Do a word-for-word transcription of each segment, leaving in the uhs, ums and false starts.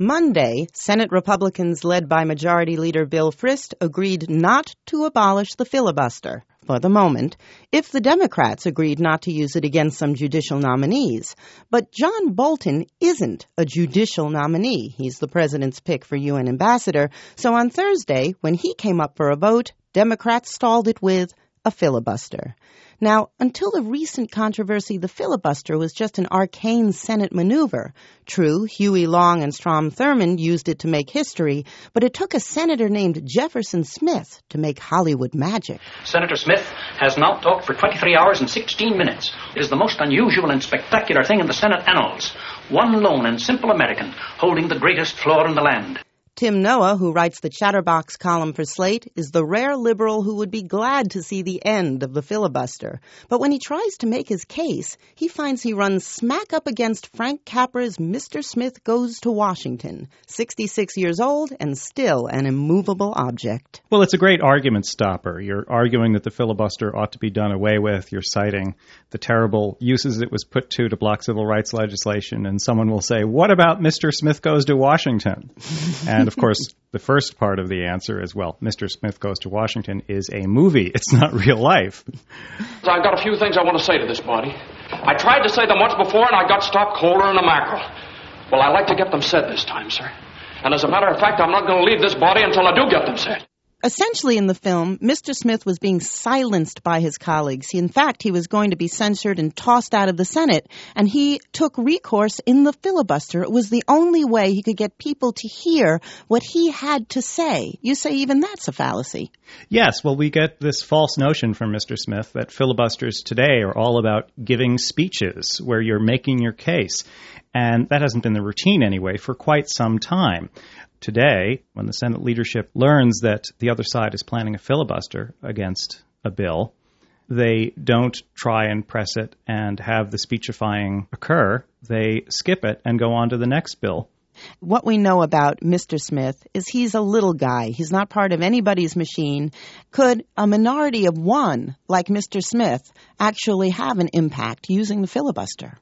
Monday, Senate Republicans led by Majority Leader Bill Frist agreed not to abolish the filibuster for the moment, if the Democrats agreed not to use it against some judicial nominees. But John Bolton isn't a judicial nominee. He's the president's pick for U N ambassador. So on Thursday, when he came up for a vote, Democrats stalled it with a filibuster. Now, until the recent controversy, the filibuster was just an arcane Senate maneuver. True, Huey Long and Strom Thurmond used it to make history, but it took a senator named Jefferson Smith to make Hollywood magic. Senator Smith has now talked for twenty-three hours and sixteen minutes. It is the most unusual and spectacular thing in the Senate annals. One lone and simple American holding the greatest floor in the land. Tim Noah, who writes the Chatterbox column for Slate, is the rare liberal who would be glad to see the end of the filibuster. But when he tries to make his case, he finds he runs smack up against Frank Capra's Mister Smith Goes to Washington, sixty-six years old and still an immovable object. Well, it's a great argument stopper. You're arguing that the filibuster ought to be done away with. You're citing the terrible uses it was put to to block civil rights legislation. And someone will say, what about Mister Smith Goes to Washington? And of course, the first part of the answer is, well, Mister Smith Goes to Washington is a movie. It's not real life. I've got a few things I want to say to this body. I tried to say them once before, and I got stopped colder than a mackerel. Well, I'd like to get them said this time, sir. And as a matter of fact, I'm not going to leave this body until I do get them said. Essentially, in the film, Mister Smith was being silenced by his colleagues. He, in fact, he was going to be censured and tossed out of the Senate, and he took recourse in the filibuster. It was the only way he could get people to hear what he had to say. You say even that's a fallacy. Yes, well, we get this false notion from Mister Smith that filibusters today are all about giving speeches where you're making your case. And that hasn't been the routine anyway for quite some time. Today, when the Senate leadership learns that the other side is planning a filibuster against a bill, they don't try and press it and have the speechifying occur. They skip it and go on to the next bill. What we know about Mister Smith is he's a little guy. He's not part of anybody's machine. Could a minority of one, like Mister Smith, actually have an impact using the filibuster?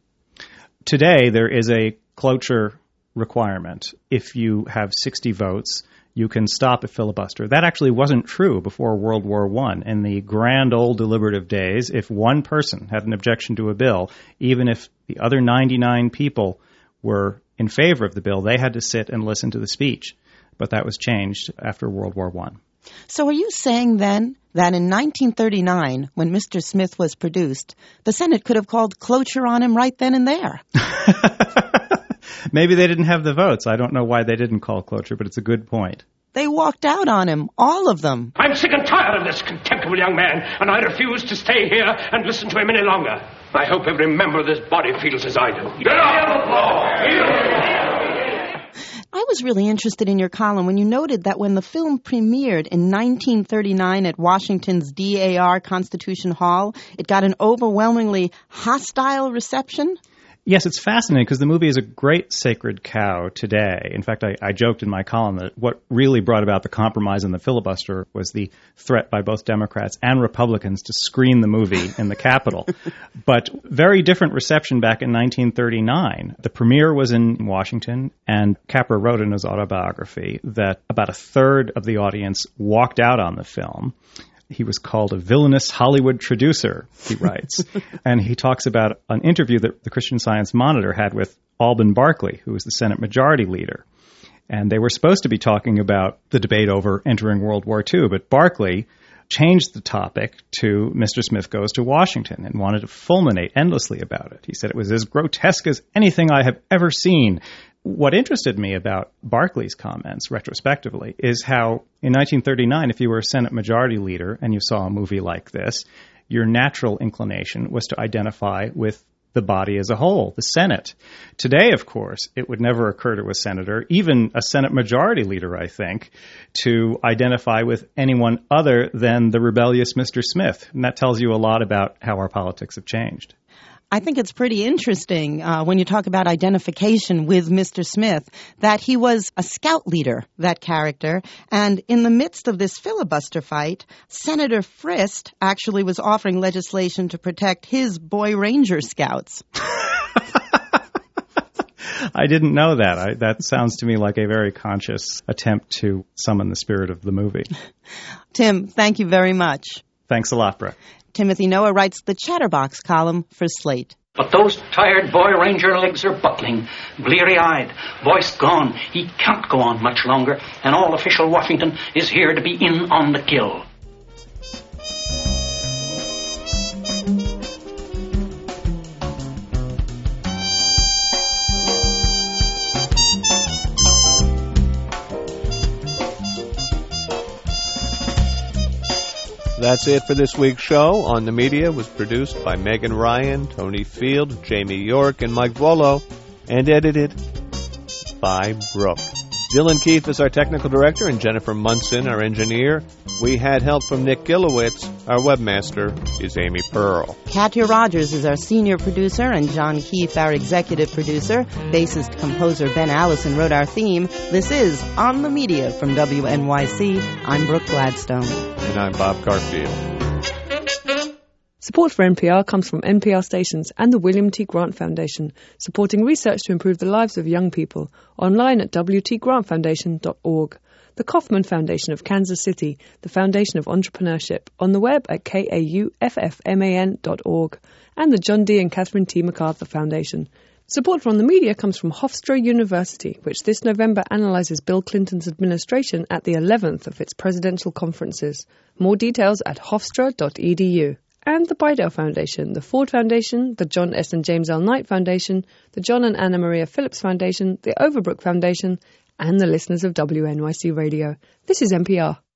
Today, there is a cloture requirement. If you have sixty votes, you can stop a filibuster. That actually wasn't true before World War One. In the grand old deliberative days, if one person had an objection to a bill, even if the other ninety-nine people were in favor of the bill, they had to sit and listen to the speech. But that was changed after World War One. So are you saying then that in nineteen thirty-nine, when Mister Smith was produced, the Senate could have called cloture on him right then and there? Maybe they didn't have the votes. I don't know why they didn't call cloture, but it's a good point. They walked out on him, all of them. I'm sick and tired of this contemptible young man, and I refuse to stay here and listen to him any longer. I hope every member of this body feels as I do. Get off the floor! I was really interested in your column when you noted that when the film premiered in nineteen thirty-nine at Washington's D A R Constitution Hall, it got an overwhelmingly hostile reception. Yes, it's fascinating because the movie is a great sacred cow today. In fact, I, I joked in my column that what really brought about the compromise in the filibuster was the threat by both Democrats and Republicans to screen the movie in the Capitol. But very different reception back in nineteen thirty-nine. The premiere was in Washington, and Capra wrote in his autobiography that about a third of the audience walked out on the film. He was called a villainous Hollywood traducer, he writes. And he talks about an interview that the Christian Science Monitor had with Alban Barkley, who was the Senate Majority Leader. And they were supposed to be talking about the debate over entering World War Two, but Barkley changed the topic to Mister Smith Goes to Washington and wanted to fulminate endlessly about it. He said it was as grotesque as anything I have ever seen. What interested me about Barkley's comments retrospectively is how in nineteen thirty-nine, if you were a Senate Majority Leader and you saw a movie like this, your natural inclination was to identify with the body as a whole, the Senate. Today, of course, it would never occur to a senator, even a Senate Majority Leader, I think, to identify with anyone other than the rebellious Mister Smith. And that tells you a lot about how our politics have changed. I think it's pretty interesting uh, when you talk about identification with Mister Smith that he was a scout leader, that character. And in the midst of this filibuster fight, Senator Frist actually was offering legislation to protect his boy Ranger scouts. I didn't know that. I, that sounds to me like a very conscious attempt to summon the spirit of the movie. Tim, thank you very much. Thanks a lot, Brett. Timothy Noah writes the Chatterbox column for Slate. But those tired boy ranger legs are buckling, bleary-eyed, voice gone. He can't go on much longer, and all official Washington is here to be in on the kill. That's it for this week's show. On the Media was produced by Megan Ryan, Tony Field, Jamie York, and Mike Volo, and edited by Brooke. Dylan Keefe is our technical director, and Jennifer Munson, our engineer. We had help from Nick Gilowitz. Our webmaster is Amy Pearl. Katya Rogers is our senior producer, and John Keefe, our executive producer. Bassist-composer Ben Allison wrote our theme. This is On the Media from W N Y C. I'm Brooke Gladstone. And I'm Bob Garfield. Support for N P R comes from N P R stations and the William T. Grant Foundation, supporting research to improve the lives of young people, online at w t grant foundation dot org. The Kauffman Foundation of Kansas City, the Foundation of Entrepreneurship, on the web at k a u f f m a n dot org, and the John D. and Catherine T. MacArthur Foundation. Support from the media comes from Hofstra University, which this November analyses Bill Clinton's administration at the eleventh of its presidential conferences. More details at hofstra dot e d u. And the Bidell Foundation, the Ford Foundation, the John S. and James L. Knight Foundation, the John and Anna Maria Phillips Foundation, the Overbrook Foundation, and the listeners of W N Y C Radio. This is N P R.